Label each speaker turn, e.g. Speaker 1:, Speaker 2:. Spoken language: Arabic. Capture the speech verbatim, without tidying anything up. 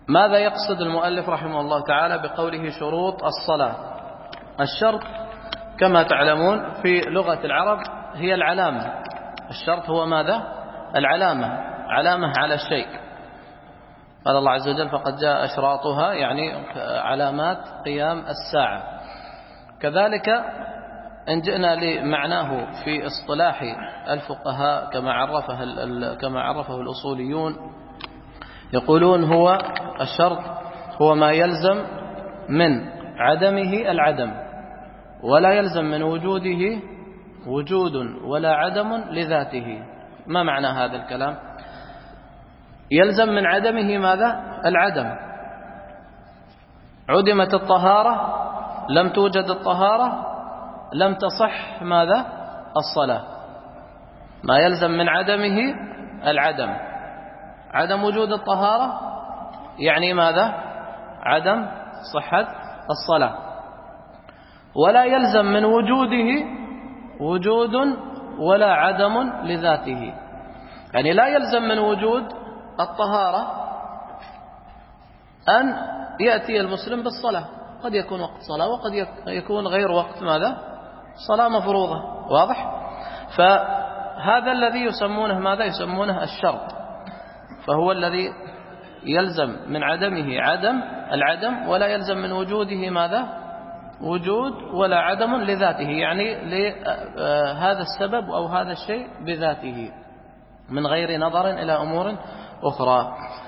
Speaker 1: ماذا يقصد المؤلف رحمه الله تعالى بقوله شروط الصلاة؟ الشرط كما تعلمون في لغة العرب هي العلامة. الشرط هو ماذا؟ العلامة، علامة على الشيء. قال الله عز وجل فقد جاء أشراطها، يعني علامات قيام الساعة. كذلك إن جئنا لمعناه في اصطلاح الفقهاء كما عرفه كما عرفه الأصوليون، يقولون هو الشرط هو ما يلزم من عدمه العدم، ولا يلزم من وجوده وجود ولا عدم لذاته. ما معنى هذا الكلام؟ يلزم من عدمه ماذا؟ العدم. عدمت الطهارة، لم توجد الطهارة، لم تصح ماذا؟ الصلاة. ما يلزم من عدمه العدم. عدم وجود الطهارة يعني ماذا؟ عدم صحة الصلاة. ولا يلزم من وجوده وجود ولا عدم لذاته، يعني لا يلزم من وجود الطهارة أن يأتي المسلم بالصلاة. قد يكون وقت صلاة وقد يكون غير وقت ماذا؟ صلاة مفروضة. واضح؟ فهذا الذي يسمونه ماذا؟ يسمونه الشرط. فهو الذي يلزم من عدمه عدم العدم، ولا يلزم من وجوده ماذا؟ وجود ولا عدم لذاته، يعني لهذا السبب أو هذا الشيء بذاته من غير نظر إلى أمور أخرى.